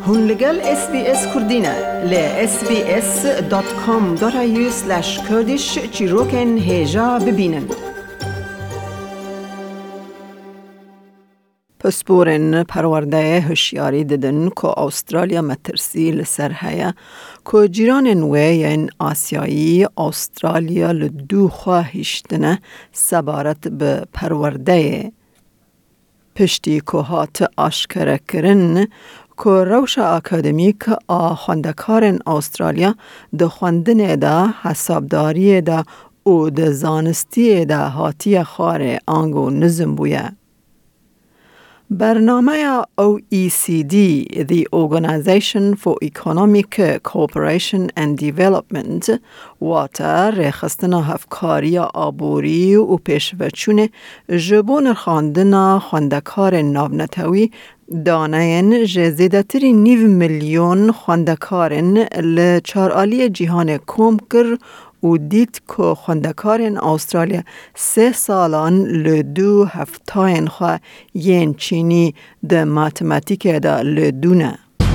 هون لگل SBS کردینه ل sbs.com.au/kurdish چیروکن هجا ببینن. پسپورن پرورده هوشیاری ددن که استرالیا مترسی لسر هیا که جیران نوین آسیایی استرالیا لدو خواهشتنه سبارت به پرورده پشتی که هات آشکره کرن که روش اکادمیک خواندکارن استرالیا ده خواندن ده حسابداری ده و ده زانستی ده هاتی خار آنگو نظم بویه. برنامه OECD, the Organization for Economic Cooperation and Development, واتا رخستنا هفکاری آبوری و پیشوچون جبون خواندنا خواندکار ناونتوی دانین جزیده تری 9 میلیون خواندکارن لچارآلی جهان کم کر و دید که خواندکارن استرالیا 3 سالان لدو هفتاین خواه ین چینی ده ماتماتیک ده لدونه.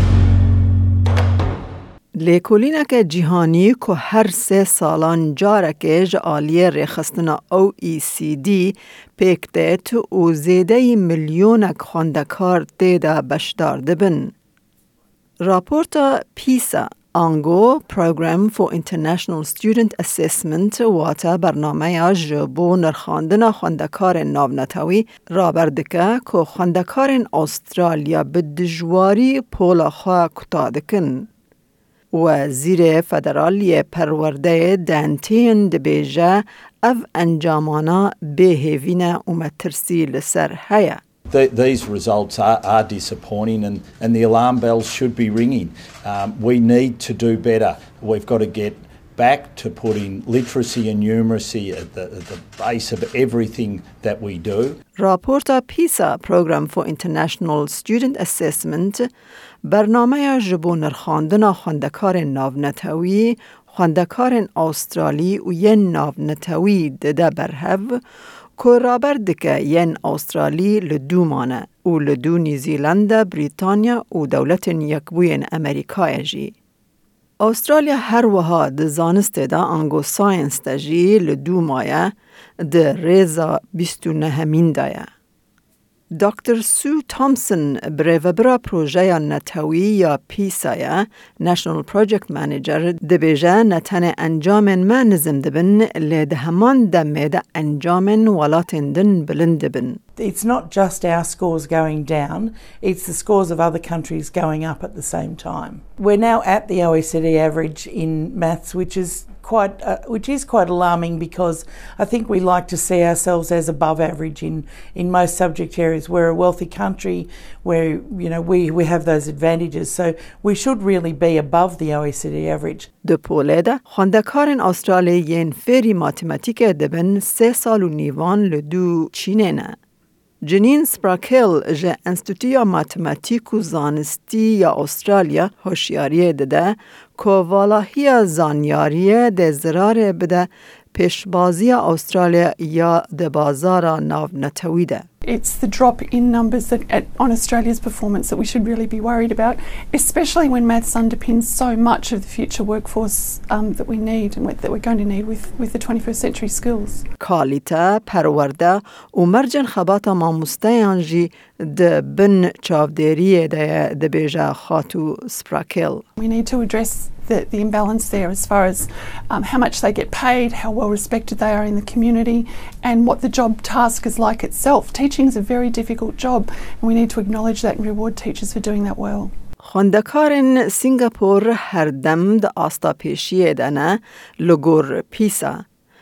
لیکولینک جهانی که هر 3 سالان جارک جعالی رخستنا OECD پیکتت و زیده میلیونک خواندکار دیده بشدار دبن. راپورت پیسا آنگو Program for International Student Assessment واتا برنامه جبو نرخاندن خواندکار ناونتوی را بردکه که خواندکارن استرالیا به دجواری پولا خواه کتادکن. وزیر فدرالی پرورده دانتین دبیجه او انجامانا بهوینه و مترسی لسر هیا. These results are disappointing and the alarm bells should be ringing. We need to do better. We've got to get back to putting literacy and numeracy at the base of everything that we do. راپورت پیسا Program for International Student Assessment برنامه جبو نرخاندن خواندکار ناونتوی خواندکار استرالی و ین ناونتوی دده برهو که رابردکه ین استرالی لدو مانه و لدو نیزیلند، بریتانیا و دولت یکبوین امریکای جی. استرالیا هر وها ده زانست ده آنگو ساینس ده جی لدو مایه ده ریزا 29 دایه. دکتر سو تامسن بریوبرا پروژه نتوی یا پیسایه National Project Manager دبیجه نتن انجامن ما نظم دبن لیده همان دمیده انجامن ولاتن دن بلند دبن. It's not just our scores going down, it's the scores of other countries going up at the same time. We're now at the OECD average in maths, which is quite alarming because I think we like to see ourselves as above average in most subject areas. We're a wealthy country where we have those advantages, so we should really be above the OECD average. دو پولیده خواندکارن استرالی ین فری ماتماتیک دبن 3 سال و نیوان لدو چینه نه. جنین سپراکل جه انستیتویا ماتماتیک و زانستی یا استرالیا هوشیاری دده که والاهی زانیاری ده زرار بده پیشبازی استرالیا یا ده بازار ناونتوی ده. It's the drop in numbers on Australia's performance that we should really be worried about, especially when maths underpins so much of the future workforce that we need and that we're going to need with the 21st century skills. کالیتا پرورده و مرجن خباتا ماموستیان جی ده بن چاودیری ده بیجا خاتو سپراکل. We need to address the imbalance there as far as how much they get paid, how well respected they are in the community, and what the job task is like itself. Teaching is a very difficult job, and we need to acknowledge that and reward teachers for doing that well. خواندکارن سنگاپور هر دم ده آستا پیشیه دنه لگور پیسا.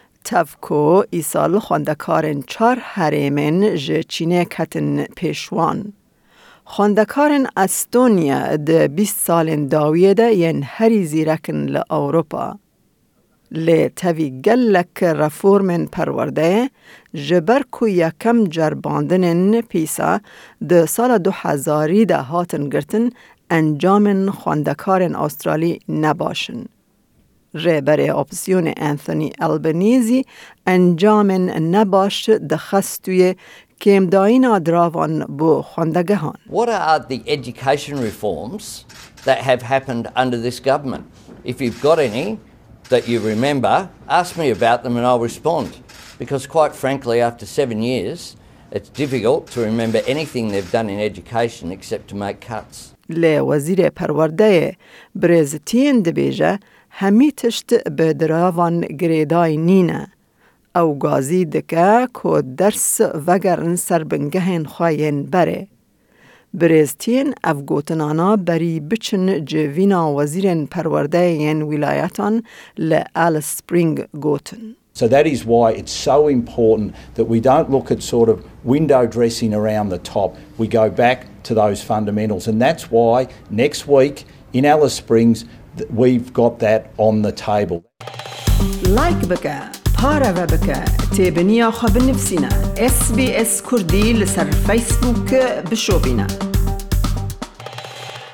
تفکو ایسال خواندکارن 4 حریمن جه چینه کتن پیشوان. خواندکارن استونیا ده 20 سال داویه ده ین هری زیرکن لأوروپا. لی تاوی گلک رفورمن پرورده جبر کو یکم جرباندنن پیسا ده سال 2000 ده هاتن گرتن انجامن خواندکارن استرالی نباشن. رهبر اپسیون انتونی البنیزی انجامن نباش دخستوی کم داینا دراوان بو خواندگهان. What are the education reforms that have happened under this government? If you've got any that you remember, ask me about them and I'll respond. Because quite frankly, after 7 years, it's difficult to remember anything they've done in education except to make cuts. لی وزیر پرورده برزتین دبیجه همی تشت بدراوان گریدای نینه. او گازی دکه که درس وگرن سربنگهن خواهین بره. برزتین افگوتنانا بری بچن جوینا وزیرن پرورده ین ولایتان لآلیس سپرینگ گوتن. So that is why it's so important that we don't look at sort of window dressing around the top. We go back to those fundamentals. And that's why next week in Alice Springs, we've got that on the table. Like بکه، پاره و بکه، تیبنیا خب نفسینا. SBS کردی لسر فیسبوک بشو بینا.